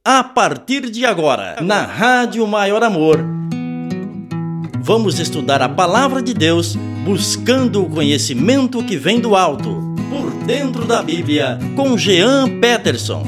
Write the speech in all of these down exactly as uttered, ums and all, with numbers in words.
A partir de agora, na Rádio Maior Amor, vamos estudar a Palavra de Deus, buscando o conhecimento que vem do alto, por dentro da Bíblia, com Jean Peterson.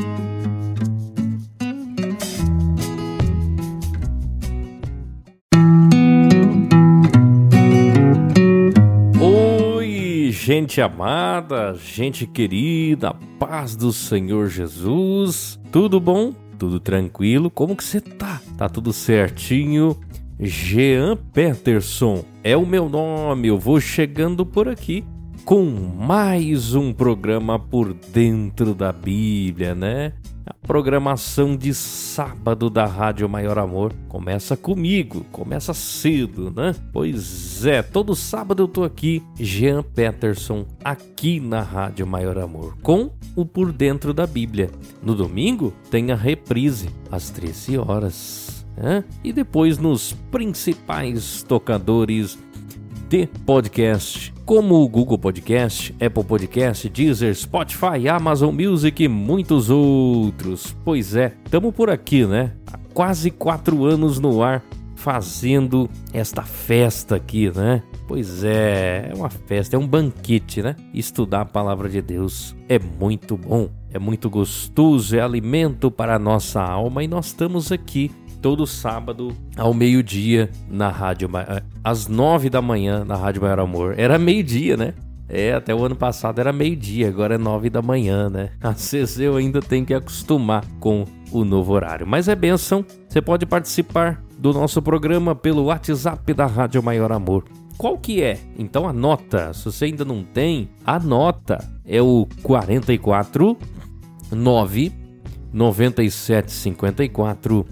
Oi, gente amada, gente querida, paz do Senhor Jesus. Tudo bom? Tudo tranquilo? Como que você tá? Tá tudo certinho? Jean Peterson é o meu nome. Eu vou chegando por aqui com mais um programa por dentro da Bíblia, né? A programação de sábado da Rádio Maior Amor começa comigo, começa cedo, né? Pois é, todo sábado eu tô aqui, Jean Peterson, aqui na Rádio Maior Amor, com o Por Dentro da Bíblia. No domingo tem a reprise, às treze horas, né? E depois nos principais tocadores de podcast, como o Google Podcast, Apple Podcast, Deezer, Spotify, Amazon Music e muitos outros. Pois é, estamos por aqui, né? Há quase quatro anos no ar, fazendo esta festa aqui, né? Pois é, é uma festa, é um banquete, né? Estudar a Palavra de Deus é muito bom, é muito gostoso, é alimento para a nossa alma e nós estamos aqui todo sábado ao meio-dia na rádio, às nove da manhã na Rádio Maior Amor. Era meio-dia, né? É, até o ano passado era meio-dia, agora é nove da manhã, né? Às vezes eu ainda tenho que acostumar com o novo horário. Mas é bênção, você pode participar do nosso programa pelo WhatsApp da Rádio Maior Amor. Qual que é? Então anota, se você ainda não tem, anota. É o quarenta e quatro, nove, noventa e sete, cinquenta e quatro,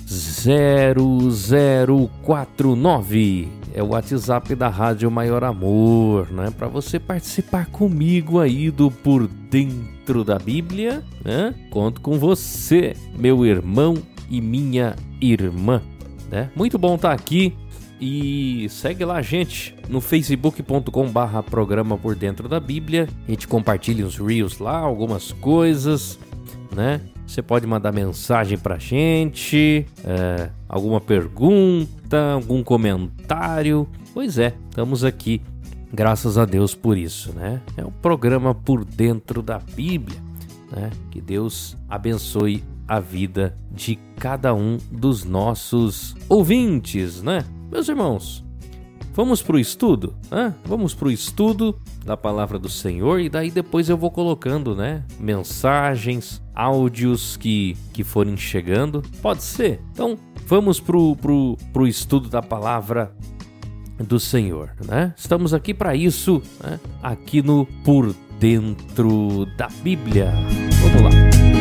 zero zero quatro nove. É o WhatsApp da Rádio Maior Amor, né? Para você participar comigo aí do Por Dentro da Bíblia, né? Conto com você, meu irmão e minha irmã, né? Muito bom estar aqui. E segue lá a gente no facebook ponto com barra programa Por Dentro da Bíblia. A gente compartilha os reels lá, algumas coisas, né? Você pode mandar mensagem pra gente, é, alguma pergunta, algum comentário. Pois é, estamos aqui, graças a Deus por isso, né? É um programa Por Dentro da Bíblia, né? Que Deus abençoe a vida de cada um dos nossos ouvintes, né? Meus irmãos, vamos pro estudo, né? Vamos pro estudo da Palavra do Senhor e daí depois eu vou colocando, né? Mensagens, áudios que, que forem chegando. Pode ser? Então, vamos pro, pro, pro estudo da Palavra do Senhor, né? Estamos aqui para isso, né? Aqui no Por Dentro da Bíblia. Vamos lá.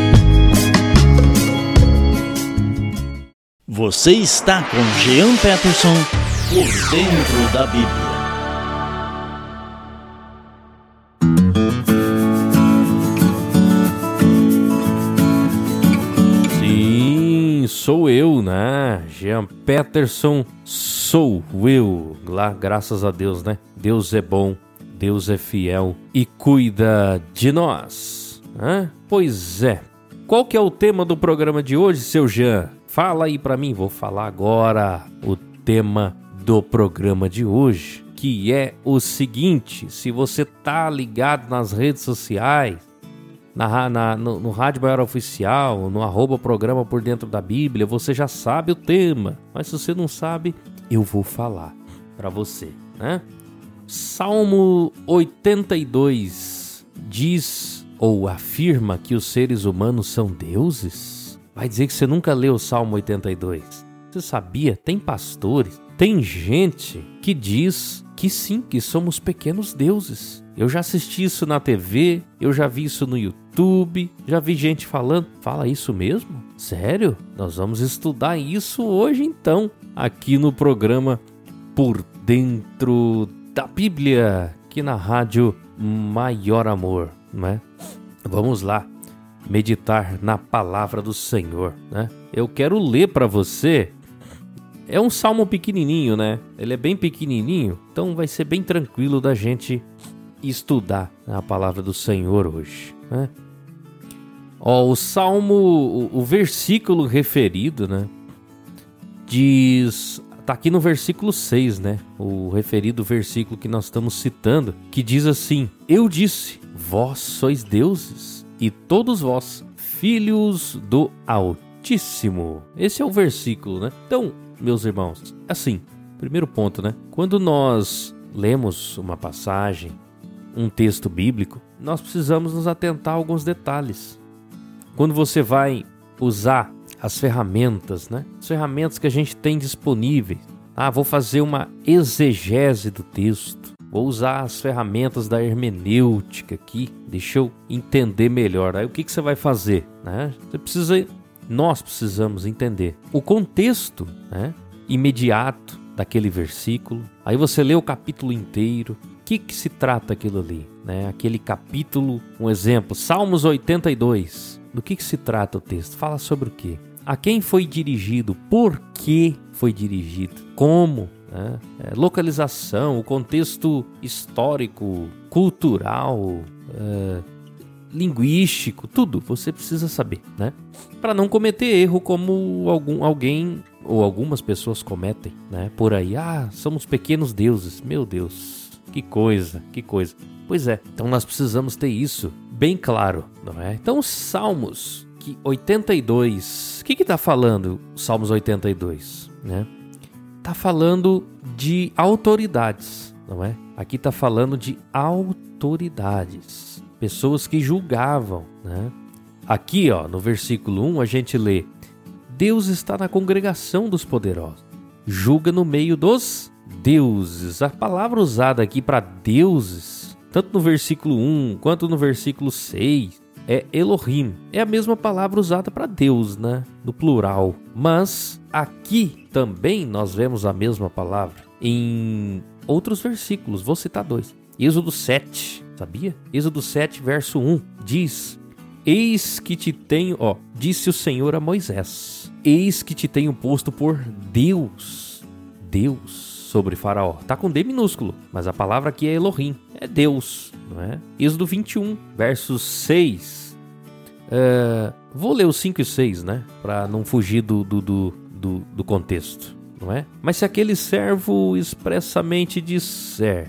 Você está com Jean Peterson por Dentro da Bíblia. Sim, sou eu, né? Jean Peterson, sou eu. Lá, graças a Deus, né? Deus é bom, Deus é fiel e cuida de nós, né? Pois é. Qual que é o tema do programa de hoje, seu Jean? Fala aí pra mim, vou falar agora o tema do programa de hoje, que é o seguinte: se você tá ligado nas redes sociais, na, na, no, no Rádio Maior Oficial, no arroba programa Por Dentro da Bíblia, você já sabe o tema, mas se você não sabe, eu vou falar pra você, né? Salmo oitenta e dois diz ou afirma que os seres humanos são deuses? Vai dizer que você nunca leu o Salmo oitenta e dois. Você sabia? Tem pastores, tem gente que diz que sim, que somos pequenos deuses. Eu já assisti isso na T V, eu já vi isso no YouTube, já vi gente falando. Fala isso mesmo? Sério? Nós vamos estudar isso hoje então, aqui no programa Por Dentro da Bíblia, aqui na Rádio Maior Amor, né? Vamos lá. Meditar na palavra do Senhor, né? Eu quero ler para você. É um salmo pequenininho, né? Ele é bem pequenininho, então vai ser bem tranquilo da gente estudar a palavra do Senhor hoje, né? Ó, o Salmo, o, o versículo referido, né? Diz... Tá aqui no versículo seis, né? O referido versículo que nós estamos citando, que diz assim: Eu disse, vós sois deuses, e todos vós, filhos do Altíssimo. Esse é o versículo, né? Então, meus irmãos, assim, primeiro ponto, né? Quando nós lemos uma passagem, um texto bíblico, nós precisamos nos atentar a alguns detalhes. Quando você vai usar as ferramentas, né? As ferramentas que a gente tem disponíveis. Ah, vou fazer uma exegese do texto. Vou usar as ferramentas da hermenêutica aqui. Deixa eu entender melhor. Aí o que, que você vai fazer? Né? Você precisa, nós precisamos entender o contexto, né, imediato daquele versículo. Aí você lê o capítulo inteiro. O que, que se trata aquilo ali? Né? Aquele capítulo, um exemplo, Salmos oitenta e dois. Do que, que se trata o texto? Fala sobre o quê? A quem foi dirigido? Por que foi dirigido? Como? Né? É, localização, o contexto histórico, cultural, é, linguístico, tudo você precisa saber, né? Para não cometer erro como algum, alguém ou algumas pessoas cometem, né? Por aí, ah, somos pequenos deuses. Meu Deus, que coisa, que coisa. Pois é, então nós precisamos ter isso bem claro, não é? Então, os Salmos oitenta e dois, o que que tá falando Salmos oitenta e dois, né? Tá falando de autoridades, não é? Aqui tá falando de autoridades, pessoas que julgavam, né? Aqui, ó, no versículo um, a gente lê: Deus está na congregação dos poderosos, julga no meio dos deuses. A palavra usada aqui para deuses, tanto no versículo um quanto no versículo seis, é Elohim. É a mesma palavra usada para Deus, né? No plural. Mas aqui também nós vemos a mesma palavra em outros versículos. Vou citar dois. Êxodo sete, sabia? Êxodo sete, verso um, diz: Eis que te tenho, ó, disse o Senhor a Moisés, eis que te tenho posto por Deus, Deus sobre Faraó. Tá com D minúsculo, mas a palavra aqui é Elohim, é Deus, não é? Êxodo vinte e um, verso seis. É, vou ler os cinco e seis, né? Para não fugir do, do, do, do, do contexto, não é? Mas se aquele servo expressamente disser: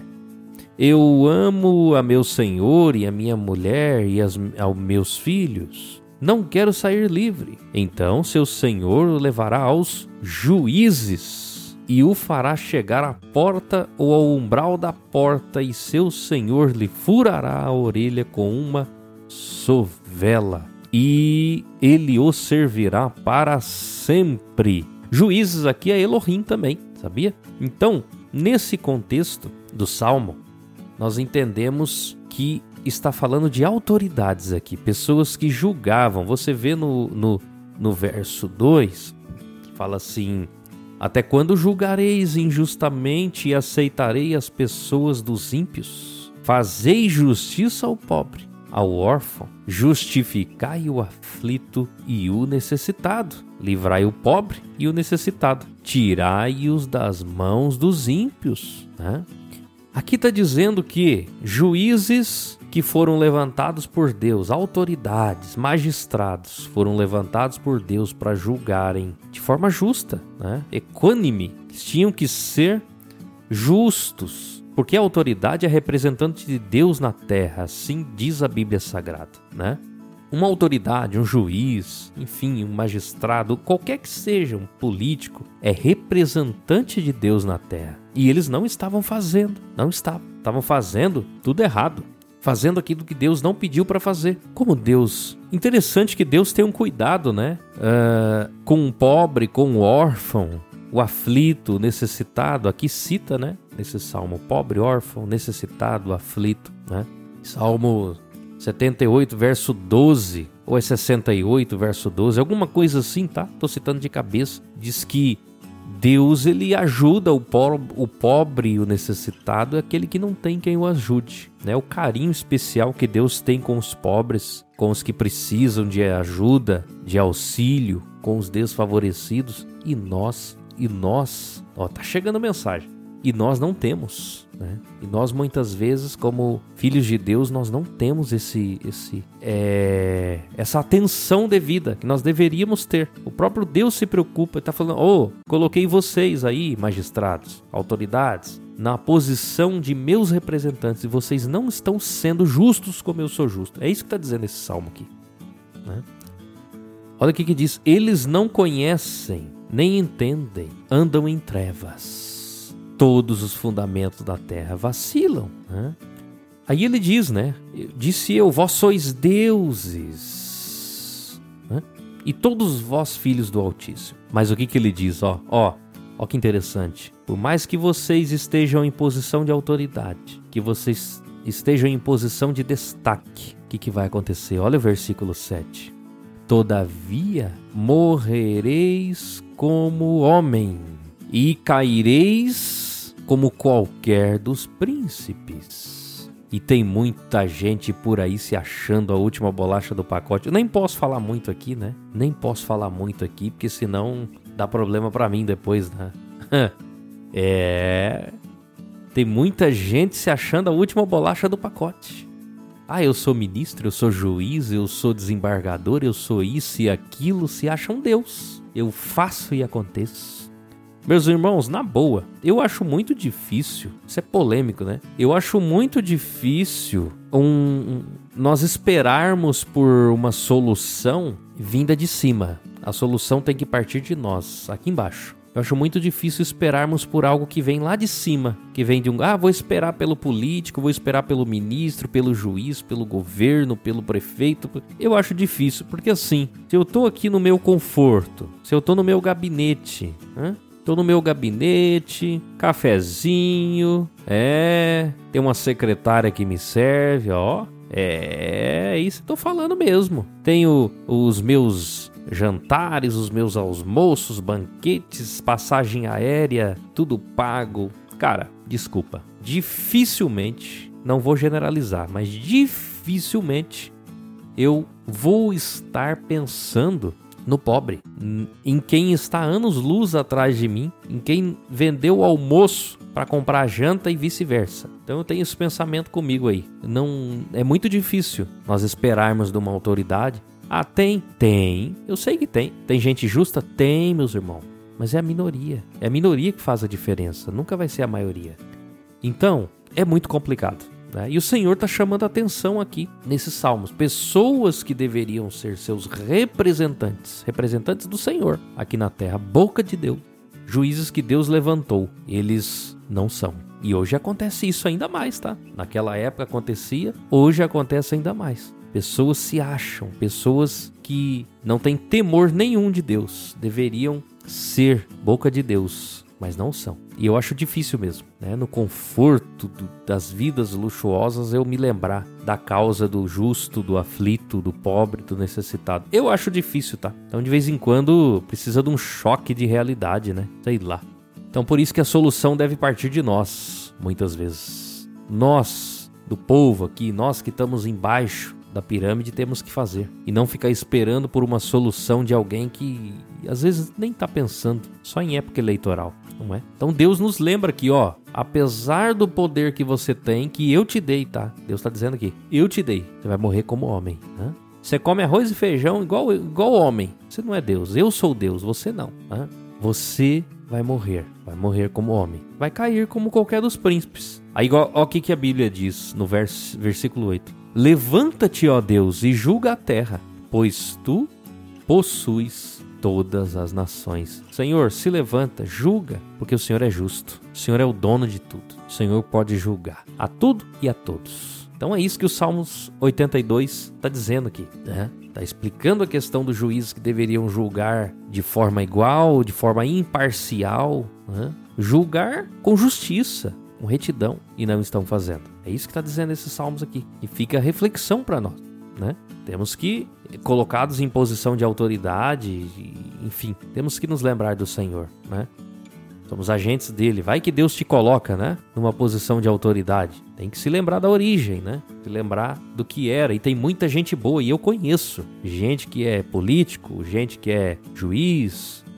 Eu amo a meu senhor e a minha mulher e as, aos meus filhos, não quero sair livre, então seu senhor o levará aos juízes e o fará chegar à porta ou ao umbral da porta, e seu senhor lhe furará a orelha com uma sovela, e ele o servirá para sempre. Juízes aqui é Elohim também, sabia? Então, nesse contexto do Salmo, nós entendemos que está falando de autoridades aqui, pessoas que julgavam. Você vê no, no, no verso dois, que fala assim: Até quando julgareis injustamente e aceitarei as pessoas dos ímpios? Fazei justiça ao pobre, ao órfão, justificai o aflito e o necessitado, livrai o pobre e o necessitado, tirai-os das mãos dos ímpios, né? Aqui está dizendo que juízes que foram levantados por Deus, autoridades, magistrados, foram levantados por Deus para julgarem de forma justa, né? Equânime, eles tinham que ser justos, porque a autoridade é representante de Deus na terra, assim diz a Bíblia Sagrada, né? Uma autoridade, um juiz, enfim, um magistrado, qualquer que seja, um político, é representante de Deus na terra. E eles não estavam fazendo, não estavam, estavam fazendo tudo errado, fazendo aquilo que Deus não pediu para fazer. Como Deus, interessante que Deus tem um cuidado, né? Uh, com o pobre, com o órfão, o aflito, o necessitado. Aqui cita, né? Nesse salmo, pobre, órfão, necessitado, aflito, né? Salmo setenta e oito, verso doze, ou é sessenta e oito, verso doze, alguma coisa assim, tá? Tô citando de cabeça. Diz que Deus, ele ajuda o pobre, o pobre e o necessitado, é aquele que não tem quem o ajude, né? O carinho especial que Deus tem com os pobres, com os que precisam de ajuda, de auxílio, com os desfavorecidos. E nós, e nós, ó, tá chegando a mensagem. E nós não temos, né? E nós muitas vezes, como filhos de Deus, nós não temos esse, esse, é, essa atenção devida que nós deveríamos ter. O próprio Deus se preocupa e está falando, oh, coloquei vocês aí, magistrados, autoridades, na posição de meus representantes e vocês não estão sendo justos como eu sou justo. É isso que está dizendo esse salmo aqui, né? Olha o que que diz, eles não conhecem, nem entendem, andam em trevas. Todos os fundamentos da terra vacilam, né? Aí ele diz, né? Disse eu, vós sois deuses, né? E todos vós filhos do Altíssimo. Mas o que que ele diz? Ó, ó, ó que interessante. Por mais que vocês estejam em posição de autoridade, que vocês estejam em posição de destaque, o que que vai acontecer? Olha o versículo sete. Todavia morrereis como homem e caireis como qualquer dos príncipes. E tem muita gente por aí se achando a última bolacha do pacote. Eu nem posso falar muito aqui, né? Nem posso falar muito aqui, porque senão dá problema pra mim depois, né? É... Tem muita gente se achando a última bolacha do pacote. Ah, eu sou ministro, eu sou juiz, eu sou desembargador, eu sou isso e aquilo, se acham Deus. Eu faço e aconteço. Meus irmãos, na boa, eu acho muito difícil, isso é polêmico, né? Eu acho muito difícil um, um, nós esperarmos por uma solução vinda de cima. A solução tem que partir de nós, aqui embaixo. Eu acho muito difícil esperarmos por algo que vem lá de cima, que vem de um, ah, vou esperar pelo político, vou esperar pelo ministro, pelo juiz, pelo governo, pelo prefeito. Eu acho difícil, porque assim, se eu tô aqui no meu conforto, se eu tô no meu gabinete, né? Tô no meu gabinete, cafezinho, é, tem uma secretária que me serve, ó, é, é isso que eu tô falando mesmo. Tenho os meus jantares, os meus almoços, banquetes, passagem aérea, tudo pago. Cara, desculpa, dificilmente, não vou generalizar, mas dificilmente eu vou estar pensando no pobre, em quem está anos-luz atrás de mim, em quem vendeu o almoço para comprar janta e vice-versa. Então eu tenho esse pensamento comigo aí. Não, é muito difícil nós esperarmos de uma autoridade. Ah, tem? Tem. Eu sei que tem. Tem gente justa? Tem, meus irmãos. Mas é a minoria. É a minoria que faz a diferença. Nunca vai ser a maioria. Então, é muito complicado. E o Senhor está chamando a atenção aqui nesses salmos. Pessoas que deveriam ser seus representantes, representantes do Senhor aqui na terra, boca de Deus, juízes que Deus levantou, eles não são. E hoje acontece isso ainda mais, tá? Naquela época acontecia, hoje acontece ainda mais. Pessoas se acham, pessoas que não têm temor nenhum de Deus, deveriam ser boca de Deus, mas não são. E eu acho difícil mesmo, né? No conforto do, das vidas luxuosas, eu me lembrar da causa do justo, do aflito, do pobre, do necessitado. Eu acho difícil, tá? Então, de vez em quando, precisa de um choque de realidade, né? Sei lá. Então, por isso que a solução deve partir de nós, muitas vezes. Nós, do povo aqui, nós que estamos embaixo da pirâmide, temos que fazer. E não ficar esperando por uma solução de alguém que, às vezes, nem está pensando, só em época eleitoral. Não é? Então Deus nos lembra aqui, ó, apesar do poder que você tem, que eu te dei, tá? Deus está dizendo aqui, eu te dei, você vai morrer como homem, né? Você come arroz e feijão igual, igual homem, você não é Deus, eu sou Deus, você não, né? Você vai morrer, vai morrer como homem, vai cair como qualquer dos príncipes. Aí, ó, ó o que, que a Bíblia diz no vers, versículo oito, levanta-te, ó Deus, e julga a terra, pois tu possuis todas as nações. Senhor, se levanta, julga, porque o Senhor é justo. O Senhor é o dono de tudo. O Senhor pode julgar a tudo e a todos. Então é isso que o Salmos oitenta e dois está dizendo aqui, né? Está explicando a questão dos juízes que deveriam julgar de forma igual, de forma imparcial, né? Julgar com justiça, com retidão, e não estão fazendo. É isso que está dizendo esses salmos aqui. E fica a reflexão para nós, né? Temos que, colocados em posição de autoridade, enfim, temos que nos lembrar do Senhor, né? Somos agentes dele. Vai que Deus te coloca, né, numa posição de autoridade. Tem que se lembrar da origem, né? Se lembrar do que era. E tem muita gente boa, e eu conheço gente que é político, gente que é juiz,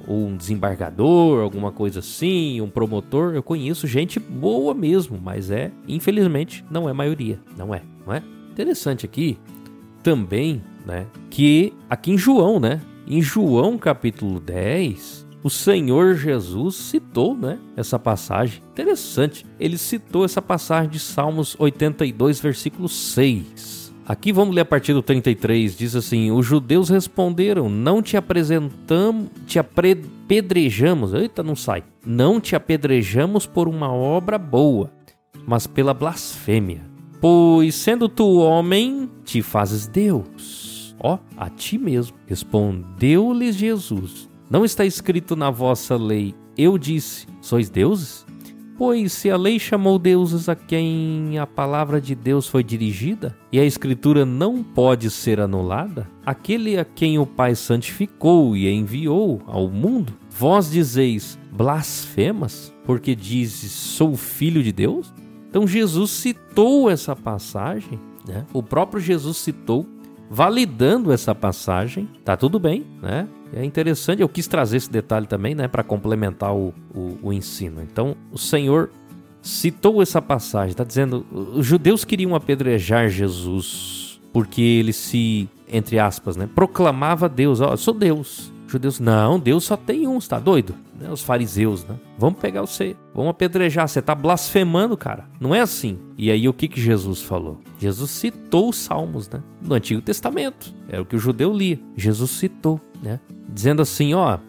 ou um desembargador, alguma coisa assim, um promotor. Eu conheço gente boa mesmo, mas é, infelizmente, não é maioria. Não é, não é? Interessante aqui também, né, que aqui em João, né, em João capítulo dez, o Senhor Jesus citou, né, essa passagem. Interessante, ele citou essa passagem de Salmos oitenta e dois, versículo seis. Aqui vamos ler a partir do trinta e três, diz assim: os judeus responderam, não te apresentamos, te apedrejamos, eita, não sai, não te apedrejamos por uma obra boa, mas pela blasfêmia. Pois sendo tu homem, te fazes Deus. Ó, a ti mesmo. Respondeu-lhes Jesus: não está escrito na vossa lei, eu disse, sois deuses? Pois se a lei chamou deuses a quem a palavra de Deus foi dirigida, e a escritura não pode ser anulada, aquele a quem o Pai santificou e enviou ao mundo, vós dizeis blasfemas, porque dizes, sou filho de Deus? Então Jesus citou essa passagem, né? O próprio Jesus citou, validando essa passagem. Tá tudo bem, né? É interessante, eu quis trazer esse detalhe também, né, para complementar o, o, o ensino. Então, o Senhor citou essa passagem, está dizendo, os judeus queriam apedrejar Jesus, porque ele se, entre aspas, né, proclamava Deus, ó, eu sou Deus. Os judeus, não, Deus só tem um, você tá doido? Né, os fariseus, né? Vamos pegar você, vamos apedrejar, você tá blasfemando, cara. Não é assim. E aí o que que Jesus falou? Jesus citou os salmos, né? No Antigo Testamento, era o que o judeu lia. Jesus citou, né? Dizendo assim, ó,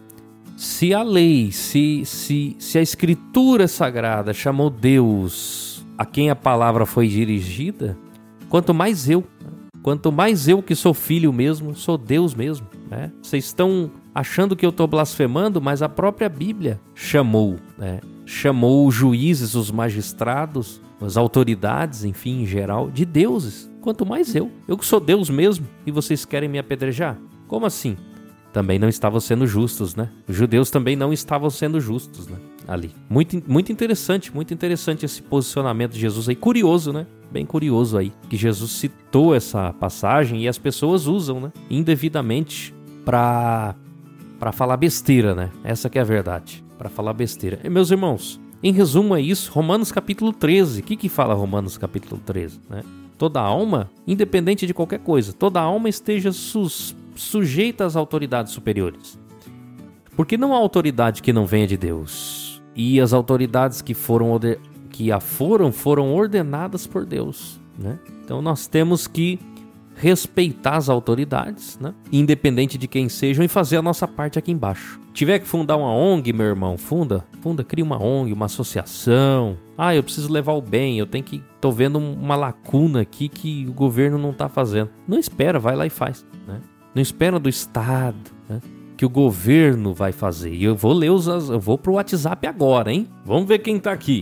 se a lei, se, se, se a escritura sagrada chamou Deus a quem a palavra foi dirigida, quanto mais eu, quanto mais eu que sou filho mesmo, sou Deus mesmo, né? Vocês estão achando que eu estou blasfemando, mas a própria Bíblia chamou, né? Chamou os juízes, os magistrados, as autoridades, enfim, em geral, de deuses. Quanto mais eu, eu que sou Deus mesmo, e vocês querem me apedrejar? Como assim? Também não estavam sendo justos, né? Os judeus também não estavam sendo justos, né? Ali. Muito, muito interessante, muito interessante esse posicionamento de Jesus aí. Curioso, né? Bem curioso aí, que Jesus citou essa passagem e as pessoas usam, né, indevidamente para para falar besteira, né? Essa que é a verdade, para falar besteira. E, meus irmãos, em resumo é isso, Romanos capítulo treze. O que que fala Romanos capítulo treze, né? Toda alma, independente de qualquer coisa, toda alma esteja sus, sujeita às autoridades superiores. Porque não há autoridade que não venha de Deus. E as autoridades que foram que a foram, foram ordenadas por Deus, né? Então nós temos que respeitar as autoridades, né? Independente de quem sejam, e fazer a nossa parte aqui embaixo. Tiver que fundar uma O N G, meu irmão, funda, funda, cria uma O N G, uma associação. Ah, eu preciso levar o bem, eu tenho que, tô vendo uma lacuna aqui que o governo não tá fazendo. Não espera, vai lá e faz, né? Não espera do Estado, né, que o governo vai fazer. E eu vou ler os, eu vou pro WhatsApp agora, hein? Vamos ver quem tá aqui.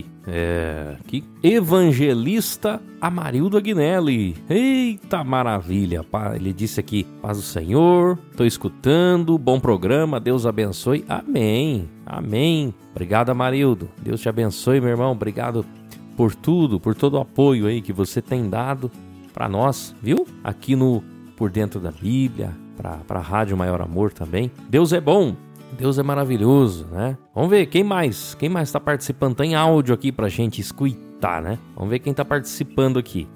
É, aqui, Evangelista Amarildo Aguinelli. Eita maravilha, ele disse aqui, paz do Senhor, tô escutando, bom programa, Deus abençoe, amém, amém. Obrigado, Amarildo, Deus te abençoe, meu irmão, obrigado por tudo, por todo o apoio aí que você tem dado pra nós, viu? Aqui no Por Dentro da Bíblia, pra, pra Rádio Maior Amor também. Deus é bom, Deus é maravilhoso, né? Vamos ver, quem mais? Quem mais tá participando? Tem áudio aqui pra gente escutar, né? Vamos ver quem tá participando aqui.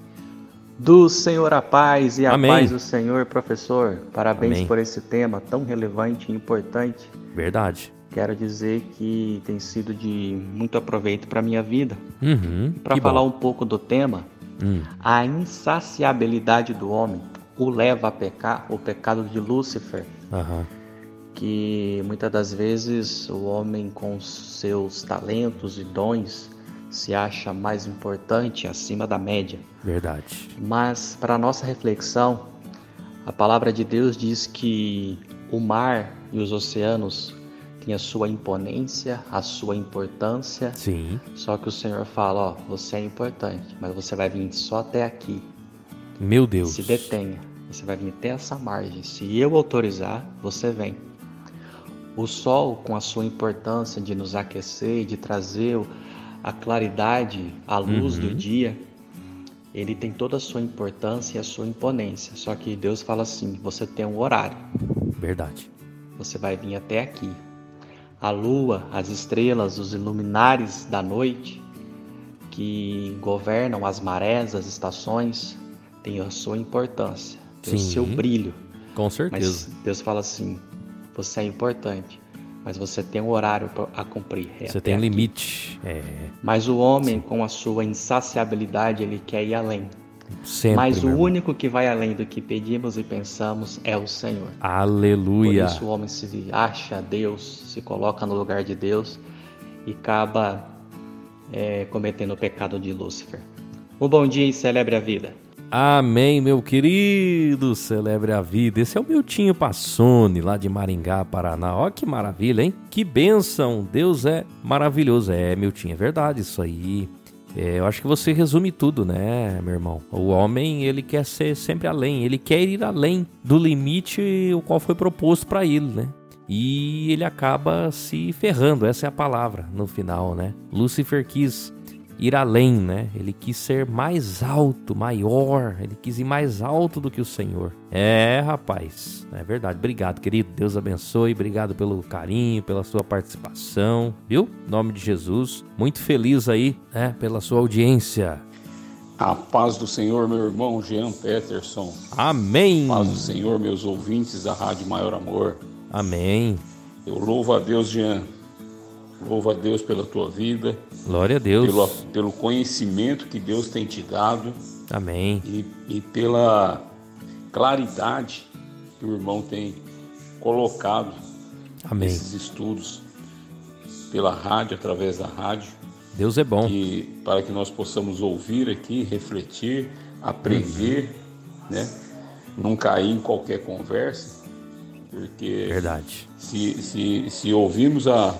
Do Senhor a paz e a Amém. Paz do Senhor, professor. Parabéns Amém. por esse tema tão relevante e importante. Verdade. Quero dizer que tem sido de muito aproveito para minha vida. Uhum, Para que falar bom. um pouco do tema, Hum. a insaciabilidade do homem o leva a pecar, o pecado de Lúcifer, Aham. que muitas das vezes o homem com seus talentos e dons se acha mais importante, acima da média. Verdade. Mas para nossa reflexão, a palavra de Deus diz que o mar e os oceanos têm a sua imponência, a sua importância. Sim. Só que o Senhor fala, ó, você é importante, mas você vai vir só até aqui. Meu Deus. Se detenha, você vai vir até essa margem. Se eu autorizar, você vem. O sol, com a sua importância de nos aquecer, de trazer a claridade, a luz Uhum. do dia, ele tem toda a sua importância e a sua imponência. Só que Deus fala assim, você tem um horário, Verdade. você vai vir até aqui. a lua, as estrelas, os luminares da noite, que governam as marés, as estações, têm a sua importância, tem Sim, o seu brilho. Com certeza. Mas Deus fala assim, você é importante, mas você tem um horário a cumprir. É você tem limite. É... Mas o homem, Sim. com a sua insaciabilidade, ele quer ir além. Sempre, Mas o único que vai além do que pedimos e pensamos é o Senhor. Aleluia. Por isso o homem se acha Deus, se coloca no lugar de Deus e acaba é, cometendo o pecado de Lúcifer. Um bom dia e celebre a vida. Amém, meu querido, celebre a vida. Esse é o Miltinho Passoni, lá de Maringá, Paraná. Ó que maravilha, hein? Que bênção, Deus é maravilhoso. É, Miltinho, é verdade isso aí. É, eu acho que você resume tudo, né, meu irmão? O homem, ele quer ser sempre além, ele quer ir além do limite o qual foi proposto para ele, né? E ele acaba se ferrando, essa é a palavra no final, né? Lúcifer quis ir além, né? Ele quis ser mais alto, maior, ele quis ir mais alto do que o Senhor. É, rapaz, é verdade. Obrigado, querido. Deus abençoe. Obrigado pelo carinho, pela sua participação, viu? Em nome de Jesus. Muito feliz aí, né? Pela sua audiência. A paz do Senhor, meu irmão Jean Peterson. Amém. A paz do Senhor, meus ouvintes da Rádio Maior Amor. Amém. Eu louvo a Deus, Jean. Louvo a Deus pela tua vida. Glória a Deus. Pelo, pelo conhecimento que Deus tem te dado. Amém. E, e pela claridade que o irmão tem colocado Amém. Nesses estudos pela rádio, através da rádio. Deus é bom. E para que nós possamos ouvir aqui, refletir, aprender, uhum. né? Não cair em qualquer conversa, porque verdade. Se, se, se ouvirmos a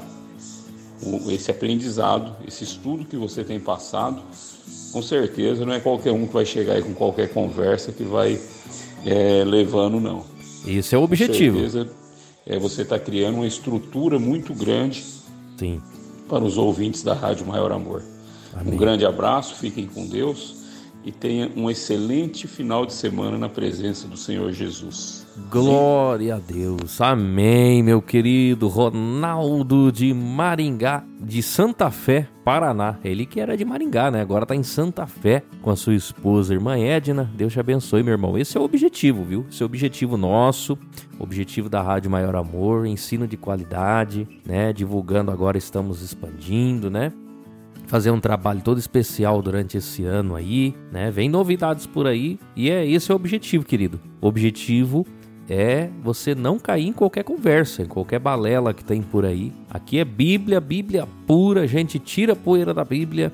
esse aprendizado, esse estudo que você tem passado, com certeza não é qualquer um que vai chegar aí com qualquer conversa que vai é, levando, não. Isso é o objetivo. Com certeza é, você está criando uma estrutura muito grande Sim. para os ouvintes da Rádio Maior Amor. Amém. Um grande abraço, fiquem com Deus e tenha um excelente final de semana na presença do Senhor Jesus. Glória Amém. A Deus. Amém, meu querido Ronaldo de Maringá, de Santa Fé, Paraná. Ele que era de Maringá, né? Agora tá em Santa Fé com a sua esposa, irmã Edna. Deus te abençoe, meu irmão. Esse é o objetivo, viu? Esse é o objetivo nosso, objetivo da Rádio Maior Amor, ensino de qualidade, né? Divulgando agora, estamos expandindo, né? Fazer um trabalho todo especial durante esse ano aí, né? Vem novidades por aí e é esse é o objetivo, querido. O objetivo é você não cair em qualquer conversa, em qualquer balela que tem por aí. Aqui é Bíblia, Bíblia pura, a gente tira a poeira da Bíblia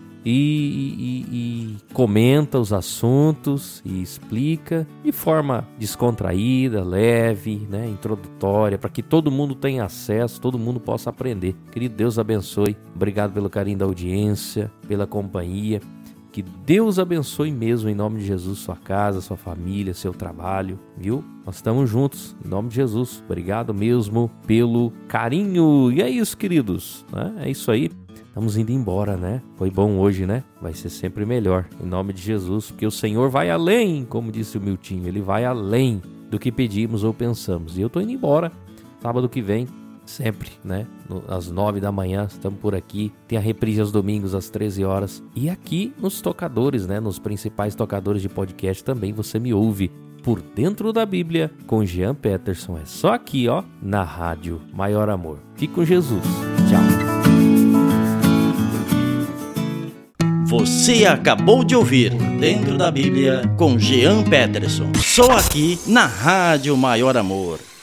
e, e, e comenta os assuntos e explica de forma descontraída, leve, né, introdutória, para que todo mundo tenha acesso, todo mundo possa aprender. Querido, Deus abençoe. Obrigado pelo carinho da audiência, pela companhia. Que Deus abençoe mesmo, em nome de Jesus, sua casa, sua família, seu trabalho, viu? Nós estamos juntos, em nome de Jesus. Obrigado mesmo pelo carinho. E é isso, queridos, né? É isso aí. Estamos indo embora, né? Foi bom hoje, né? Vai ser sempre melhor, em nome de Jesus, porque o Senhor vai além, como disse o Miltinho, Ele vai além do que pedimos ou pensamos. E eu tô indo embora, sábado que vem, sempre, né? Às nove da manhã, estamos por aqui. Tem a reprise aos domingos, às treze horas. E aqui nos tocadores, né? Nos principais tocadores de podcast também você me ouve. Por Dentro da Bíblia, com Jean Peterson. É só aqui, ó, na Rádio Maior Amor. Fique com Jesus. Tchau. Você acabou de ouvir Dentro da Bíblia com Jean Peterson. Só aqui na Rádio Maior Amor.